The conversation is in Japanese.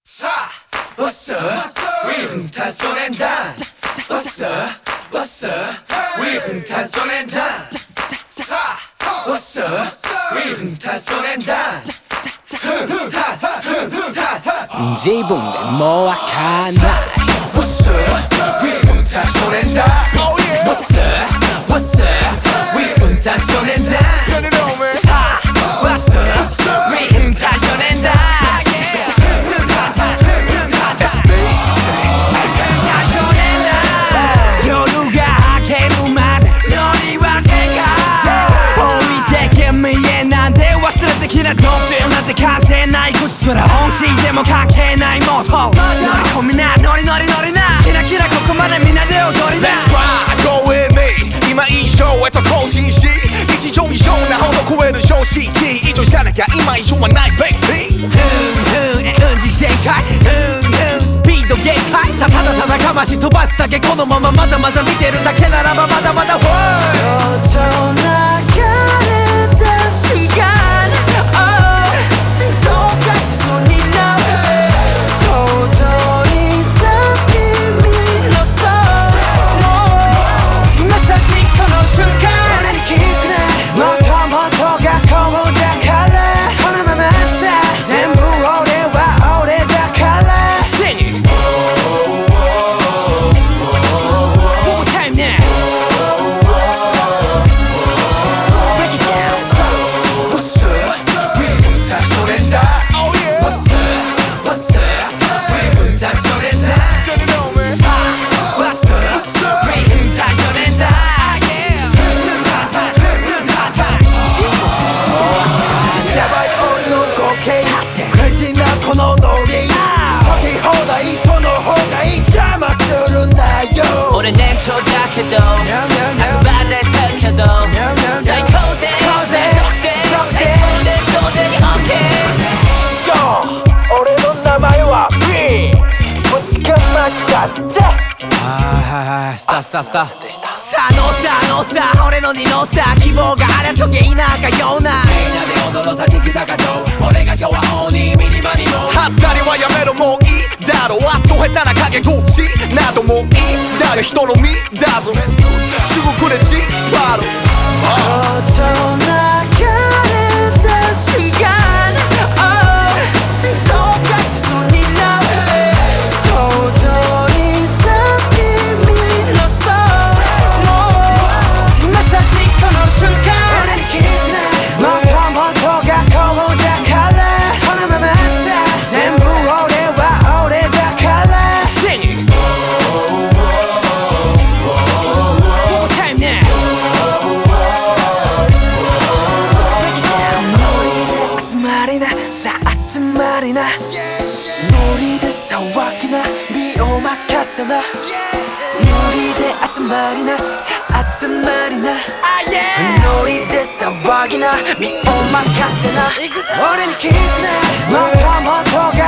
さあ、What's up? 우리 흥탄소낸다. What's up? What's up? 우리 흥탄소낸다. 사, What's up? 우리 흥탄소낸다. 自分でもわかんない What's up? 우리 흥탄소낸다. What's up? What's up? 우리 흥탄소낸다. Turn it on, man. 사, What's up? 우리 흥탄소낸다. 홍시でも関係ないもっと乗り込みなノリノリノリなキラキラここまでみんなで踊りな Let's ride, go with me 今以上へと更新し日常以上なほど超える常識以上じゃなきゃ今以上はない baby ふんふん運気全開ふんふんスピード限界さあただただかまし飛ばすだけこのまままだまだ見てるだけならばまだまだ World と流れた時間このノリ下げ放題その方がいい邪魔するなよ俺年長だけど遊ばれてるけど最高ぜ俺の名前は B ぶちかましたぜはいスターさあ乗った俺のに乗った希望がありゃ時計田舎ようなみんなで踊ろうさ敷坂上俺が今日は鬼ミニマニのはったりはやめろもういいだろあと下手な陰口などもういいだろ人の身だぞすぐくれちバロ音流れた時間溶かしそうになる踊り出す君のソウルまさにこの瞬間俺に聞くなもともとがこうだからこのままさ全部俺は俺だから Sing it One more time now Break it down ノリで集まりなさあ集まりなノリで騒ぎな身を任せなノリで集まりなさあ集まりなノリで騒ぎな身を任せな俺に聞くなもともとが